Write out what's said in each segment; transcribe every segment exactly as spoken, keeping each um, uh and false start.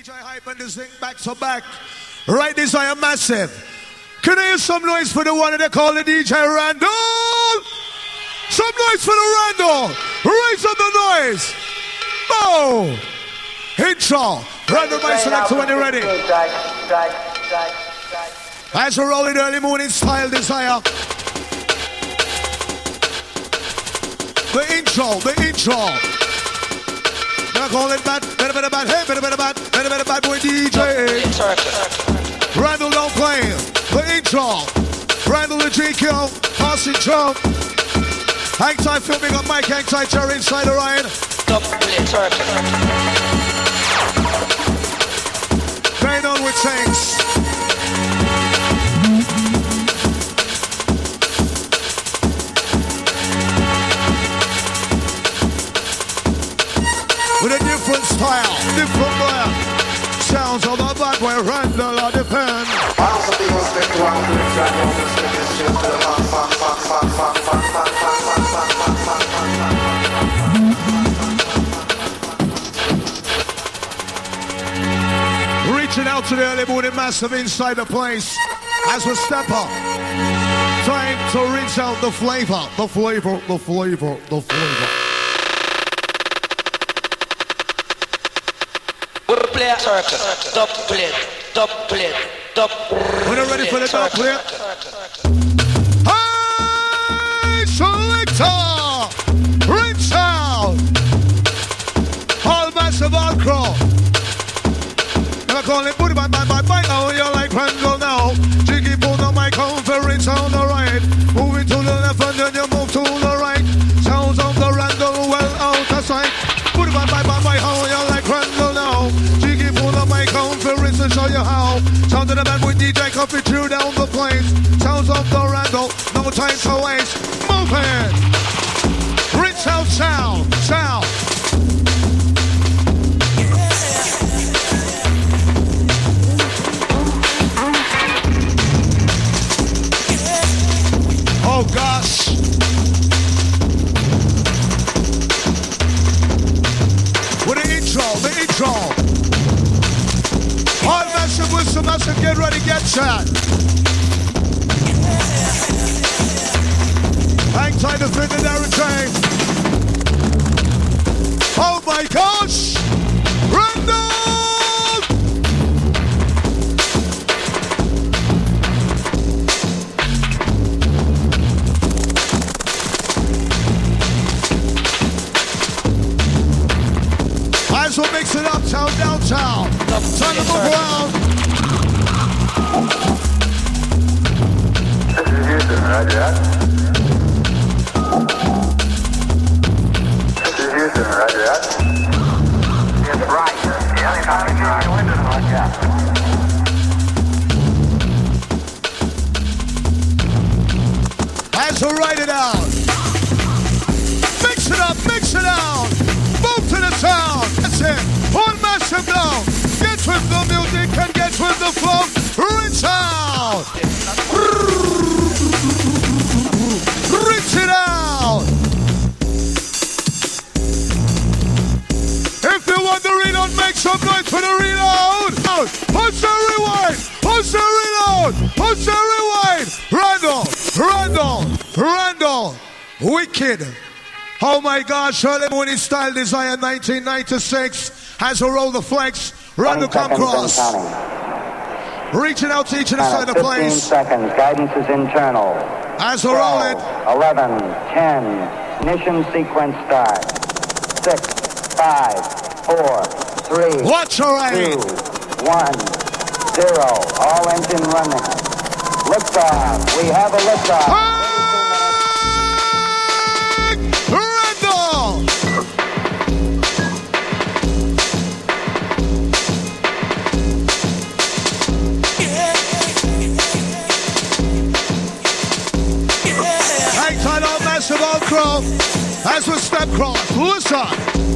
D J Hype and this thing back to back. Right, this I am massive. Can I hear some noise for the one that they call the D J Randall? Some noise for the Randall. Raise up the noise. Oh, intro. Randall, my selector when you're ready. As we're rolling early morning style desire. The intro, the intro. Now call it bad, better, better, bad, hey, better, better, bad, better, better, bad boy D J. Randall don't play. The intro. Randall the G Q. Passing drum. Hang tight, filming on Mike, hang tight, Jerry inside the Ryan. Going on with things. With a different style, different blend. Sounds of the bad boy Randall are depend. Reaching out to the early morning massive inside the place as we step up. Time to reach out the flavor, the flavor, the flavor, the flavor. Play circle, dub plate, dub plate, dub. When you're ready for the dub plate. Hey, selector, reach out. All massive all crow. I call it booty, bye, bye, bye, bye. Now you're like Randall now. Jiggy pull on my conference on the right. Moving to the left and then you move to the right. Sounds of the Randall well out of sight. Booty, bye, bye, bye, bye. How you're like Randall now. Jiggy pull on my conference to show you how. Sound of the band with D J Coffee through down the plains. Sounds of the Randall. No time to waste. Moving. Rinse out sound. Sound. Oh gosh. With the intro, the intro. All massive with some massive, get ready, get shot. Hang tight to fit the Darren train. Oh my gosh. Randall! As we'll mix it uptown, downtown. Time to move around. This is Houston, roger that. This is Houston, roger that. It's right. The only time you get your windows like that. As we write it out. Mix it up, mix it out. Move to the sound. That's it. One massive down. Get with the music and get with the flow. Reach out. Reach it out. If you want the reload, make some noise for the reload. Push the rewind. Push the reload. Push the rewind. Randall. Randall. Randall. Wicked. Oh my gosh, early morning style desire nineteen ninety-six has a roll the flex. Randall come cross. Reaching out to each and side of the place. fifteen seconds, guidance is internal. As we roll it. eleven, ten, ignition sequence start. six, five, four, three, Watch your right. two, one, zero. All engine running. Liftoff. We have a liftoff. Hey! Randall! Hang tight on massive old crow. As we step cross. Listen.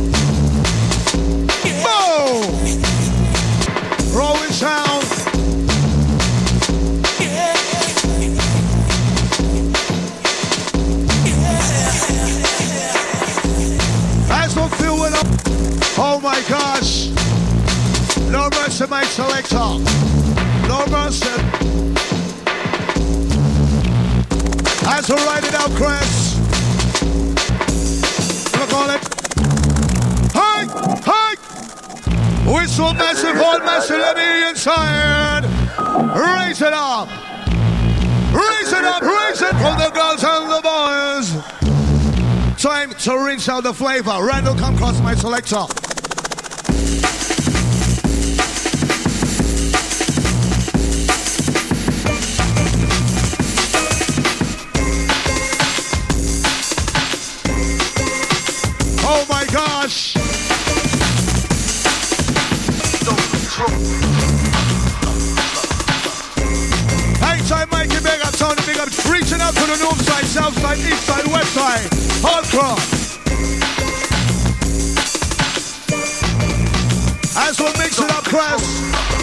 Boom! Rolling sound. As we feel it up. Oh my gosh. No mercy, my selector. No mercy. As we ride it out, Chris. Look on it. Hey, hey. Whistle massive, hold massive, let me inside. Raise it up. Raise it up, raise it for the girls and the boys. Time to rinse out the flavor. Randall, come across my selector. Oh my gosh! Hey, time, Mike, big up, Tony, big up. Reaching out to the north side, south side, east side, west side. All cross. As we mix it up, Chris.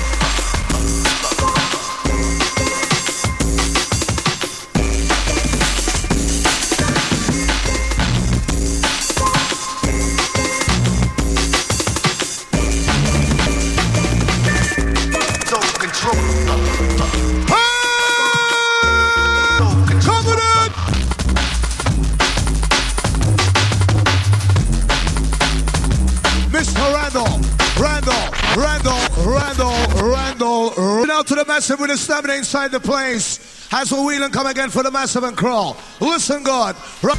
Out to the massive with the stamina inside the place. As we wheel and come again for the massive and crawl. Listen, God.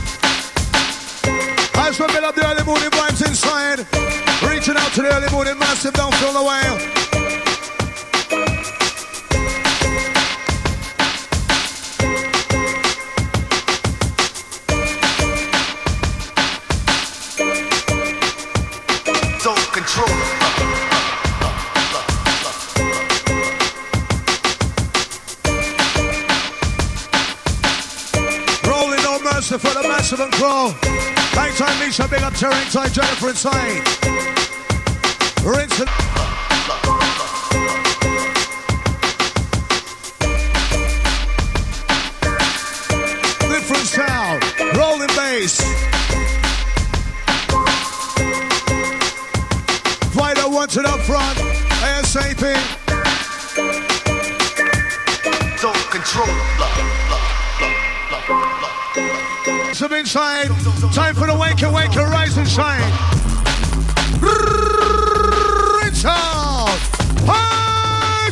As we build up the early morning vibes inside. Reaching out to the early morning massive. Don't feel the way. Don't control it. For the massive and crow. Hang time, Misha, big up Terry inside, Jennifer inside. Rinse it. Different sound, rolling bass. Fighter wants it up front, ASAP. Don't control it. Some inside, time for the wake and wake and rise and shine. Rinse out. Hey!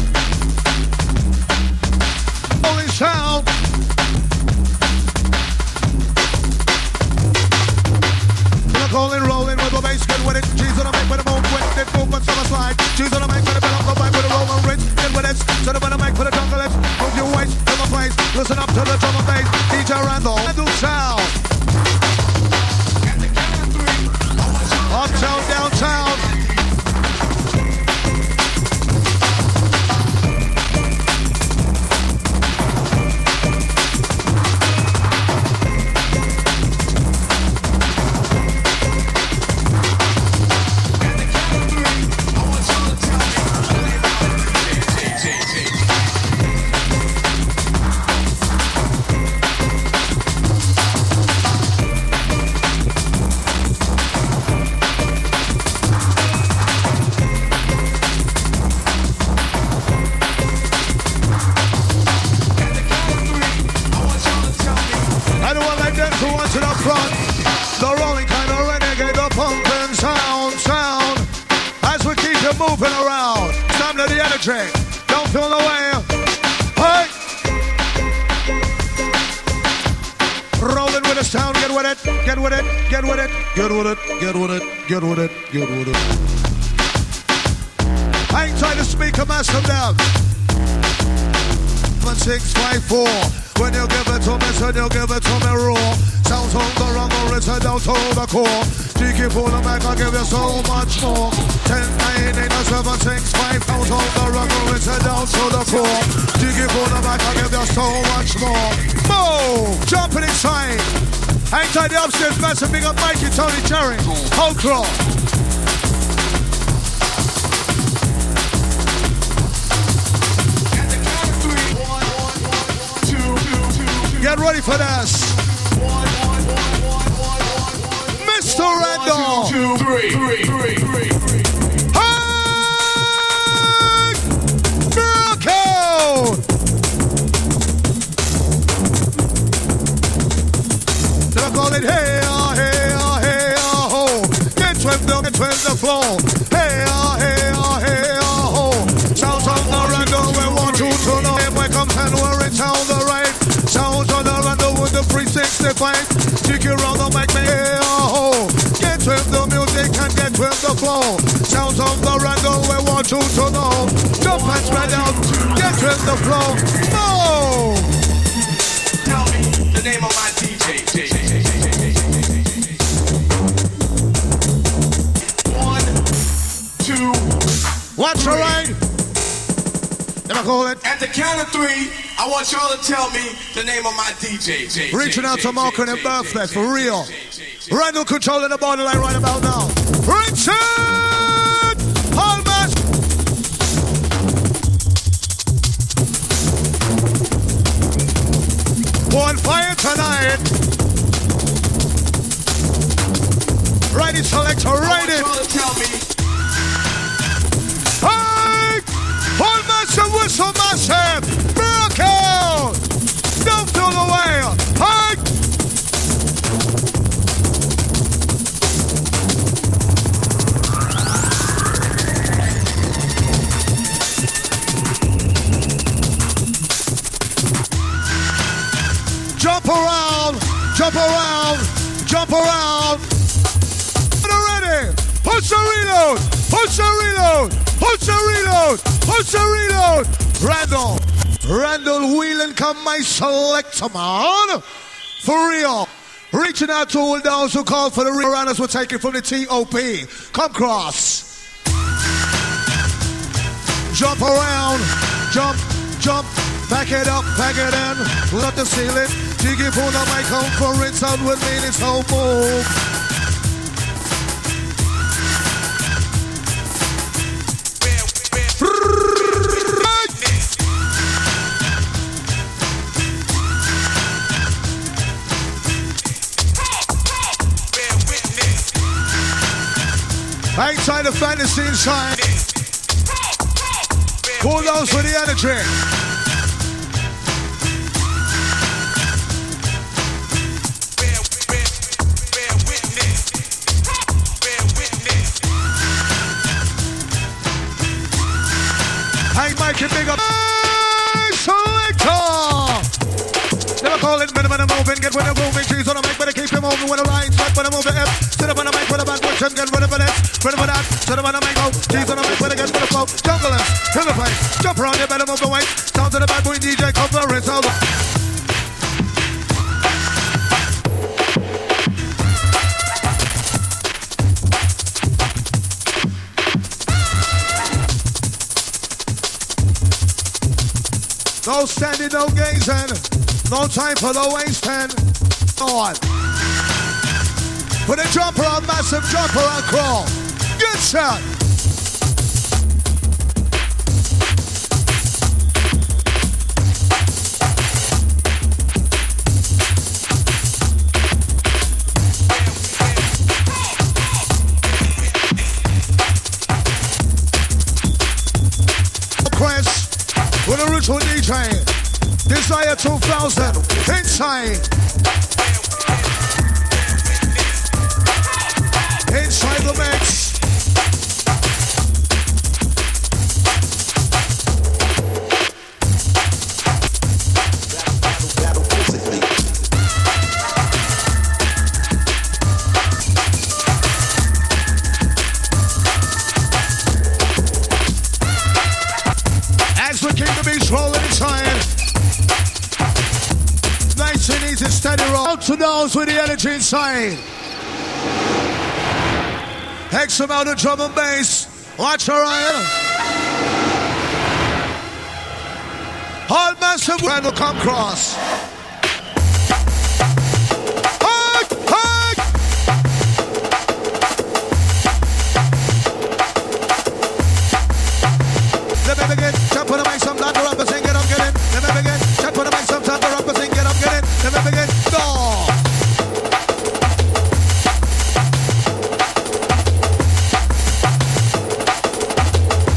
Rolling sound. Rolling, rolling with the bass, get with it. Cheese on the mic with the move, with it, movement, summer slide. Cheese on the mic with the bell, go back with the roll and rinse. Get with it, set up on the mic for the jungle lips. Move your waist to the place. Listen up to the drum and bass. D J Randall, Randall sound. Uptown, downtown. Moving around, time to the energy. Don't feel the way. Hey! Rolling with the sound, get with it, get with it, get with it, get with it, get with it, get with it, get with it. I ain't trying to speak a massive down. One six five four. When you give it to me, so you give it to me raw. Sounds on the wrong or it's down to the core. Cheeky for the mic, I give you so much more. Ten, nine, eight, seven, six, five. Sounds on the wrong or it's down to the core. Cheeky for the mic, I give you so much more. Move! Jumping inside. Hang tight the upstairs, massive big up Mikey, Tony, Cherry. Whole crew. Get ready for this. Mister Randall. One, two, three, three, three, three. Hey! fight. Stick around the mic, me, oh. Get with the music and get with the flow. Sounds of the Randall, we want you to know. Jump and spread out, get with the flow. No! Tell me the name of my D J. One, two. Watch the right. Never call it. At the count of three, I want y'all to tell me the name of my D J. Reaching out to Mark on their birthday, for real. Randall controlling the borderline right about now. Richard Holmes. On fire tonight. Right it, selector, right it. I want y'all to tell me. Hey! Hold massive, whistle massive. Miracle! Don't feel the way. Hey! Jump around, jump around, jump around. Ready? Push the reload, push the reload, push the reload, push the reload. Randall, Randall wheeling come my selector man. For real. Reaching out to all those who call for the real runners, we'll take it from the T O P. Come cross. Jump around, jump, jump. Back it up, back it in, let the ceiling. Jiggy pull the mic home for it, sound with me, it's no move. Outside the fantasy inside. Cool those for the energy. Hey, Mike, you big up. Hey, selector! Never call it, minute, minute, moving. Get with the moving. Cheese on the mic, better keep you moving with the lines. Right, when I move the F. Sit up on the mic with the back. Watch and get ready for this. Ready for that. Sit up on the mic, go. Cheese on the mic, better get with the flow. Junglers, fill the place. Jump around, you better move the weight. Sound to the bad boy D J, conference over. No standing, no gazing. No time for the wasting. Go on. Put a jumper on, massive jumper on crawl. Good shot. Chris. With a ritual D J, Desire two thousand, inside. Inside the mix. Rolling inside. Nice and easy, steady roll. Out to those with the energy inside. X amount of drum and bass. Watch her, Ryan. Hard massive Randall come cross. Hard, hard. Let me begin. Jump on the mic, some time to rap and sing it, I'm getting. Let me begin. Jump on the mic, some time to rap and sing it, I'm getting. Let me begin. Go.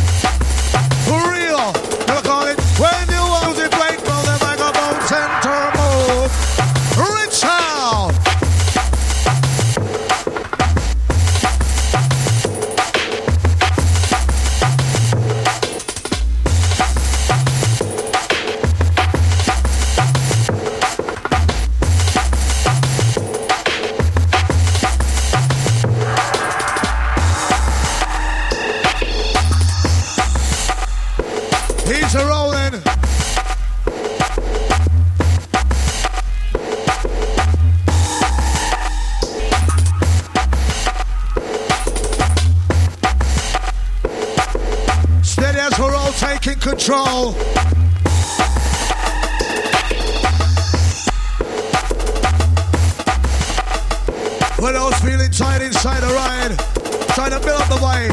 For real. Never call it. When you want to break from the microphone center. beats are rolling. Steady as we're all taking control. For those feeling tight inside the ride, trying to build up the vibe.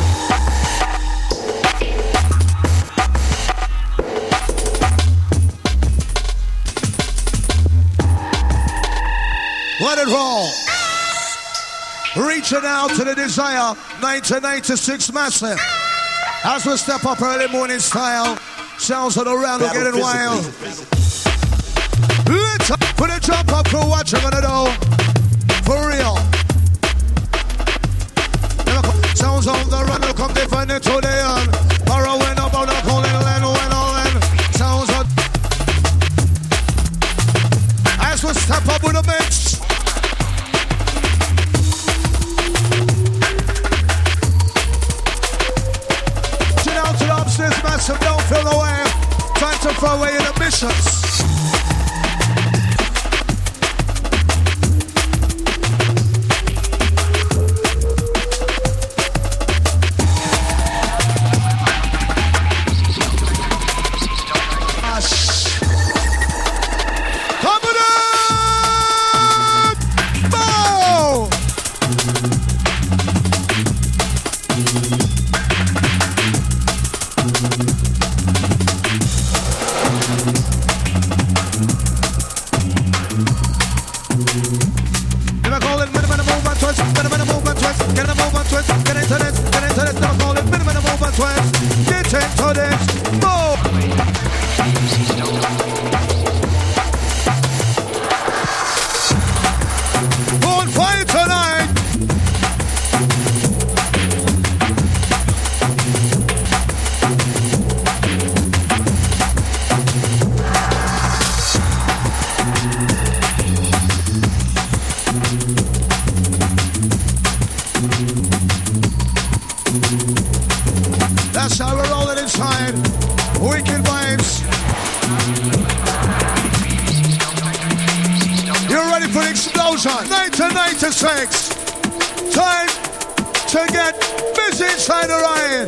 Let it roll. Reaching out to the desire, nineteen ninety-six massive. As we step up early morning style, sounds of the round are getting wild. Let's up for the jump up crew, what you gonna do? For real. Sounds on the run, will come different into the end. Borrowing about the calling land, when all in. Sounds on. As we step up with the mix. Get out to the upstairs, massive, don't feel the way. Time to throw away your ambitions. nineteen ninety-six. Time to get busy inside the Ryan.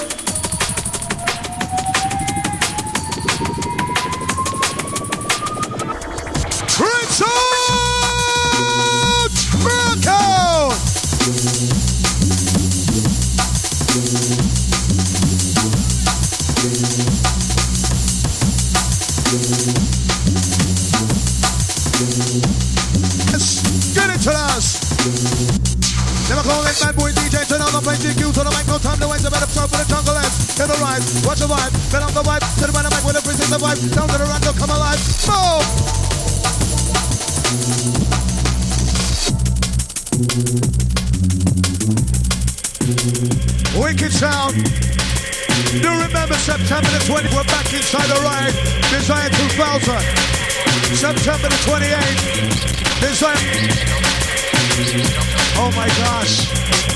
Richard Bracco. Get it to us. Never call it bad boy D J. Turn on the play G Q to the mic. No time to waste. A better start for the jungle ends. To the right. Watch the vibe. Fill up the vibe. To the right mic with a freeze in the vibe. Down to the random. Come alive. Boom. Wicked sound. Do remember September the twentieth. We're back inside the ride. Desire two thousand. September the twenty-eighth. Desire. Oh my gosh.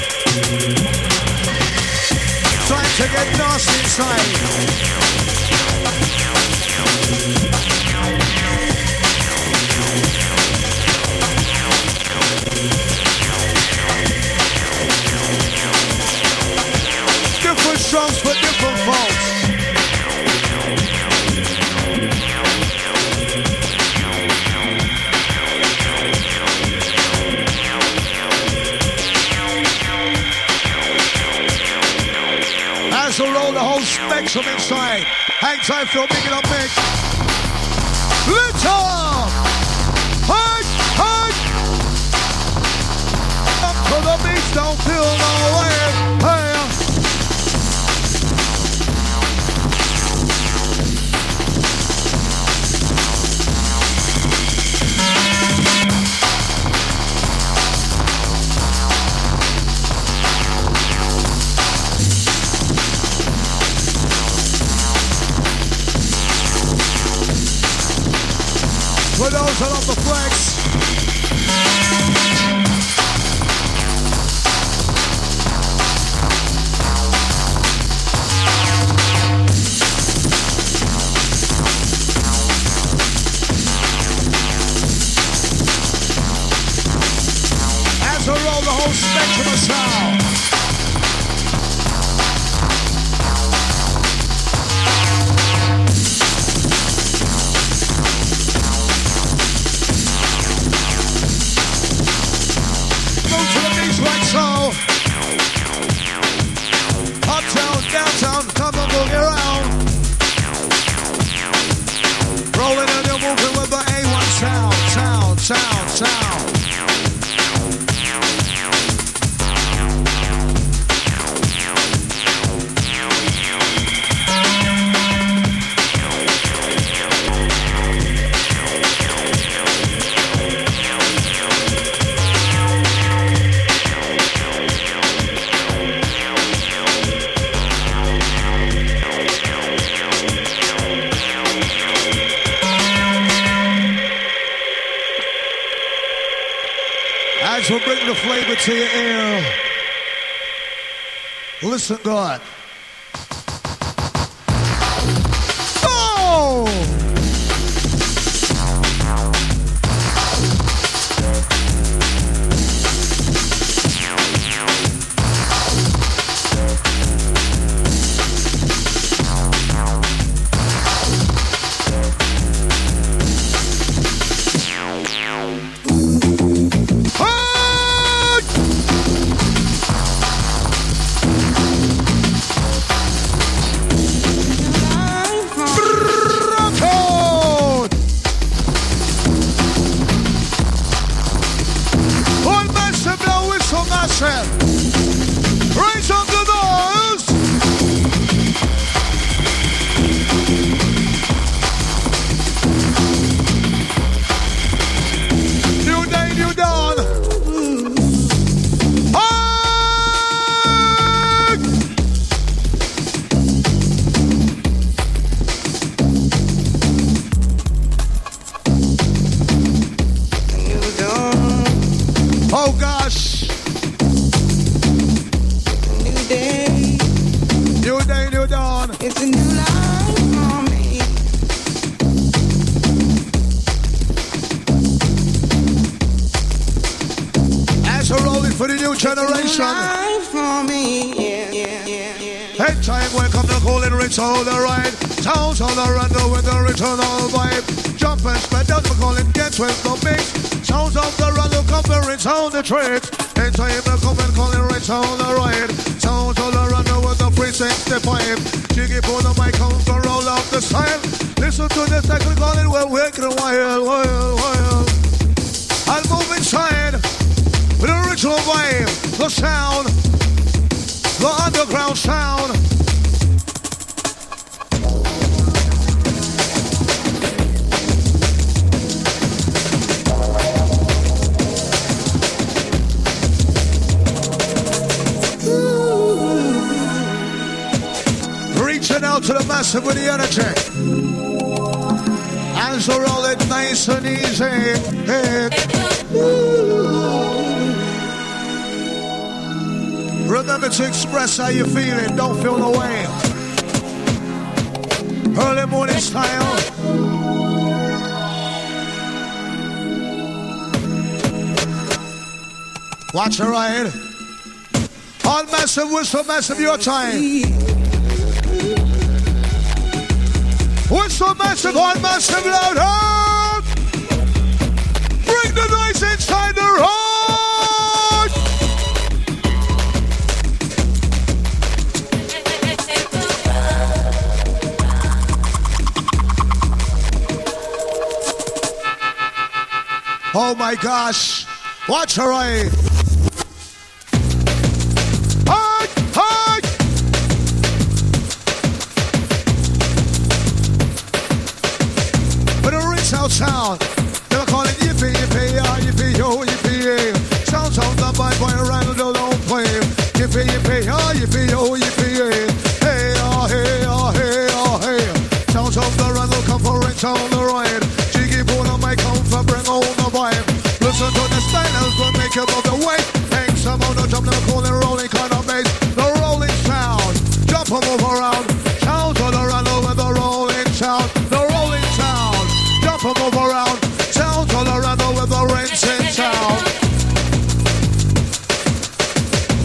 Trying to get nasty inside. Different songs for different folks. To roll the whole spectrum inside. Hang time for making up mix. Let's up! Hang, hang! Up to the beach, don't feel no way. Hey! For those that love the flex. sound. Go to the beach like so. Uptown, downtown, come on, boogie around. Rolling and you're moving with the A one sound, sound, sound, sound. We'll bring the flavor to your ear. Listen, God. Oh! Raise up the doors. New day, new dawn. Hey! Oh gosh. New day, new dawn. It's a new life for me. As we're rolling for the new generation. It's a new life for me. Yeah, yeah, yeah, yeah. Head time, welcome to calling Rich all the right. Sounds on the run with the returnal vibe. Jump and spread out, we're calling get with the mix. Sounds of the run, look up and Rich on the tricks. Head time, welcome and calling Rich on the right. Sounds on the run with the three sixty-five. Jiggy for the mic, come to roll up the style. Listen to the second calling, we're working a while, while, while. I'll move inside with the original vibe, the sound, the underground sound. Reaching out to the massive with the energy. Hands are rolling nice and easy. Hey. Remember to express how you're feeling. Don't feel no way. Early morning style. Watch the ride. On massive, whistle massive, your time. Whistle massive, on massive, loud. Bring the noise inside the road. Oh my gosh. Watch her ride. Hey, hey. With a rinse out sound. They were calling yippee, yippee, ah, yippee, yo, yippee, yeah. Sounds on the bike boy around the don't play. Yippee, yippee, ah, yippee, yo, yippee, yeah. Hey, ah, hey, ah, hey, ah, hey. Sounds on the run, look up for rinse on the ride. Jiggy pull on my count for bring on the vibe. Listen to the styles will make you move the weight. Hang some on the jump, never call it rolling kind of bass. The rolling sound, jump and move around. Sound to the run over the rolling sound. The rolling sound, jump and move around. Sound to the run over the rinsing sound.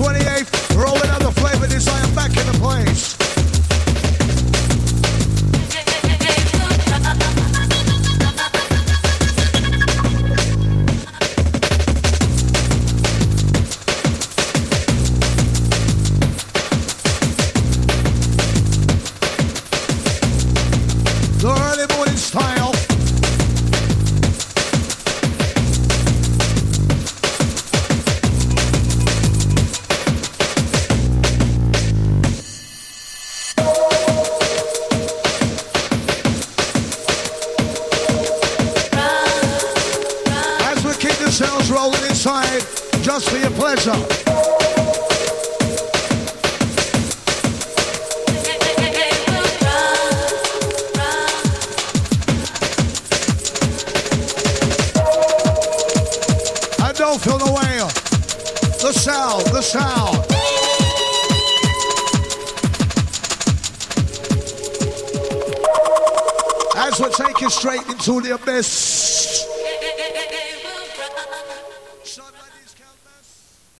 twenty-eighth, rolling out the flavor design back in the place. The early morning style. As we keep the sounds rolling inside, just for your pleasure. Don't feel the way. The sound, the sound. As we take you straight into the abyss.